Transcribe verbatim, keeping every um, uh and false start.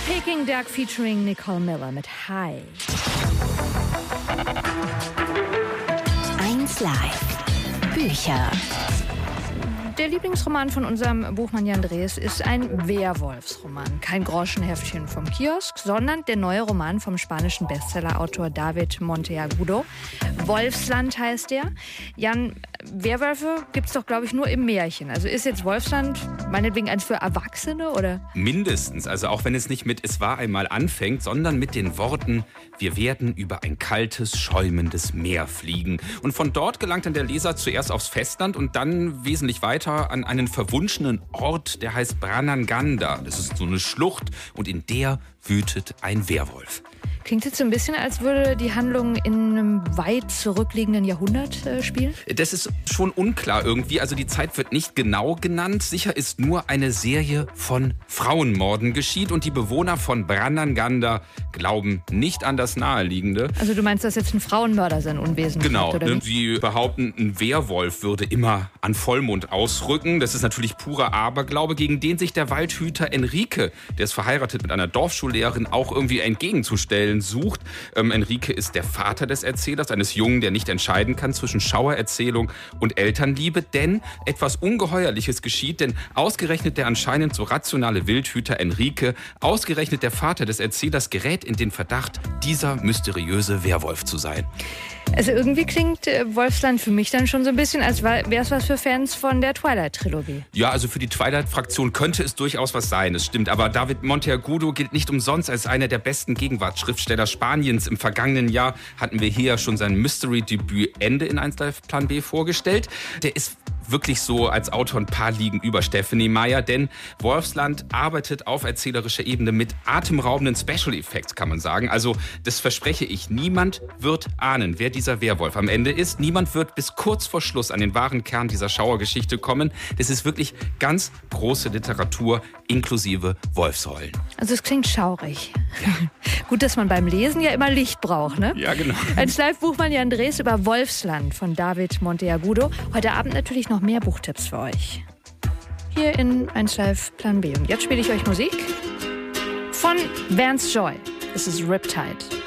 Peking Duck featuring Nicole Miller mit Hi. eins Live Bücher. Der Lieblingsroman von unserem Buchmann Jan Drees ist ein Werwolfsroman. Kein Groschenheftchen vom Kiosk, sondern der neue Roman vom spanischen Bestsellerautor David Monteagudo. Wolfsland heißt der. Jan, Werwölfe gibt's doch, glaube ich, nur im Märchen. Also ist jetzt Wolfsland meinetwegen eins für Erwachsene, oder? Mindestens. Also auch wenn es nicht mit "Es war einmal" anfängt, sondern mit den Worten: Wir werden über ein kaltes, schäumendes Meer fliegen. Und von dort gelangt dann der Leser zuerst aufs Festland und dann wesentlich weiter an einen verwunschenen Ort, der heißt Branaganda. Das ist so eine Schlucht und in der wütet ein Werwolf. Klingt jetzt so ein bisschen, als würde die Handlung in einem weit zurückliegenden Jahrhundert äh, spielen? Das ist schon unklar irgendwie. Also die Zeit wird nicht genau genannt. Sicher ist nur, eine Serie von Frauenmorden geschieht und die Bewohner von Branaganda glauben nicht an das Naheliegende. Also du meinst, dass jetzt ein Frauenmörder sein Unwesen Genau, macht, oder ne, sie behaupten, ein Werwolf würde immer an Vollmond ausrücken. Das ist natürlich purer Aberglaube, gegen den sich der Waldhüter Enrique, der ist verheiratet mit einer Dorfschullehrerin, auch irgendwie entgegenzustellen sucht. Ähm, Enrique ist der Vater des Erzählers, eines Jungen, der nicht entscheiden kann zwischen Schauererzählung und Elternliebe. Denn etwas Ungeheuerliches geschieht, denn ausgerechnet der anscheinend so rationale Wildhüter Enrique, ausgerechnet der Vater des Erzählers, gerät in den Verdacht, dieser mysteriöse Werwolf zu sein. Also irgendwie klingt äh, Wolfsland für mich dann schon so ein bisschen, als wäre es was für Fans von der Twilight-Trilogie. Ja, also für die Twilight-Fraktion könnte es durchaus was sein, es stimmt. Aber David Monteagudo gilt nicht umsonst als einer der besten Gegenwartsschriftsteller Spaniens. Im vergangenen Jahr hatten wir hier schon sein Mystery-Debüt Ende in eins Live Plan B vorgestellt. Der ist wirklich so als Autor ein paar Ligen über Stephenie Meyer, denn Wolfsland arbeitet auf erzählerischer Ebene mit atemberaubenden Special Effects, kann man sagen. Also das verspreche ich, niemand wird ahnen, wer dieser Werwolf am Ende ist. Niemand wird bis kurz vor Schluss an den wahren Kern dieser Schauergeschichte kommen. Das ist wirklich ganz große Literatur inklusive Wolfsheulen. Also es klingt schaurig. Ja. Gut, dass man beim Lesen ja immer Licht braucht, ne? Ja, genau. Als Live-Buchmann Jan Drees über Wolfsland von David Monteagudo. Heute Abend natürlich noch mehr Buchtipps für euch. Hier in eins Live Plan B. Und jetzt spiele ich euch Musik von Vance Joy. Das ist Riptide.